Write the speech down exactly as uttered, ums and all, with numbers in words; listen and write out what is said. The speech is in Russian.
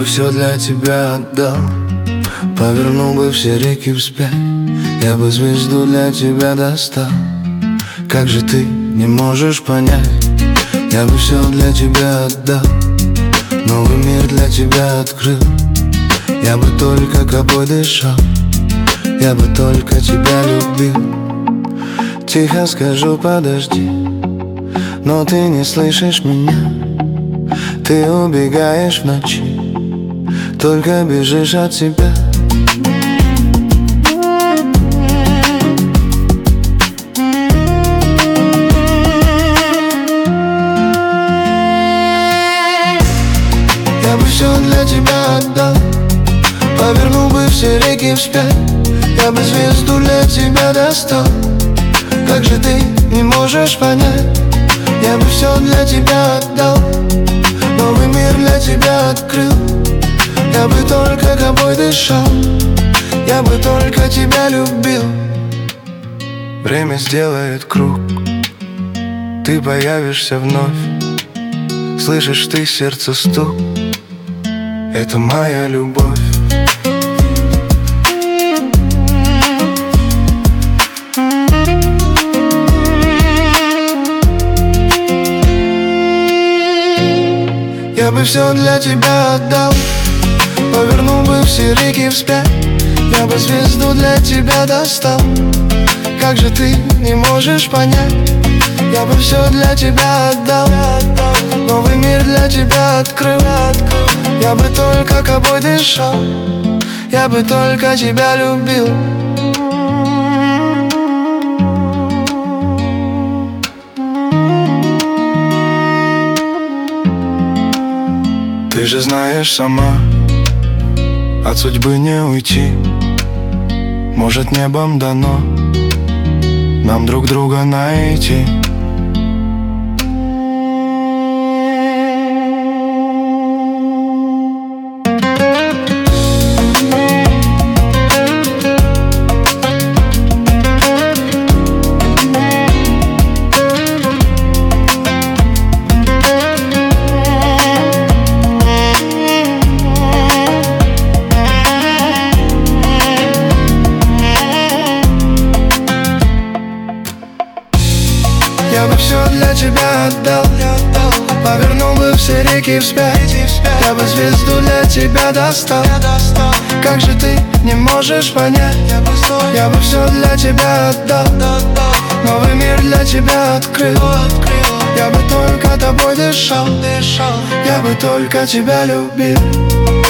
все для тебя отдал, повернул бы все реки вспять. Я бы звезду для тебя достал. Как же ты не можешь понять? Я бы все для тебя отдал, новый мир для тебя открыл. Я бы только тобой дышал, я бы только тебя любил. Тихо скажу, подожди, но ты не слышишь меня. Ты убегаешь в ночи, только бежишь от себя. Я бы все для тебя отдал, повернул бы все реки вспять. Я бы звезду для тебя достал. Как же ты не можешь понять? Я бы все для тебя отдал, новый мир для тебя открыл. Я бы только тобой дышал, я бы только тебя любил. Время сделает круг, ты появишься вновь. Слышишь ты сердце стук, это моя любовь. Я бы все для тебя отдал, повернул бы все реки вспять. Я бы звезду для тебя достал. Как же ты не можешь понять? Я бы все для тебя отдал, новый мир для тебя открыл. Я бы только тобой дышал, я бы только тебя любил. Ты же знаешь сама, от судьбы не уйти. Может, небом дано нам друг друга найти. Я бы все для тебя отдал, повернул бы все реки вспять. Я бы звезду для тебя достал. Как же ты не можешь понять? Я бы все для тебя отдал, новый мир для тебя открыл. Я бы только тобой дышал, я бы только тебя любил.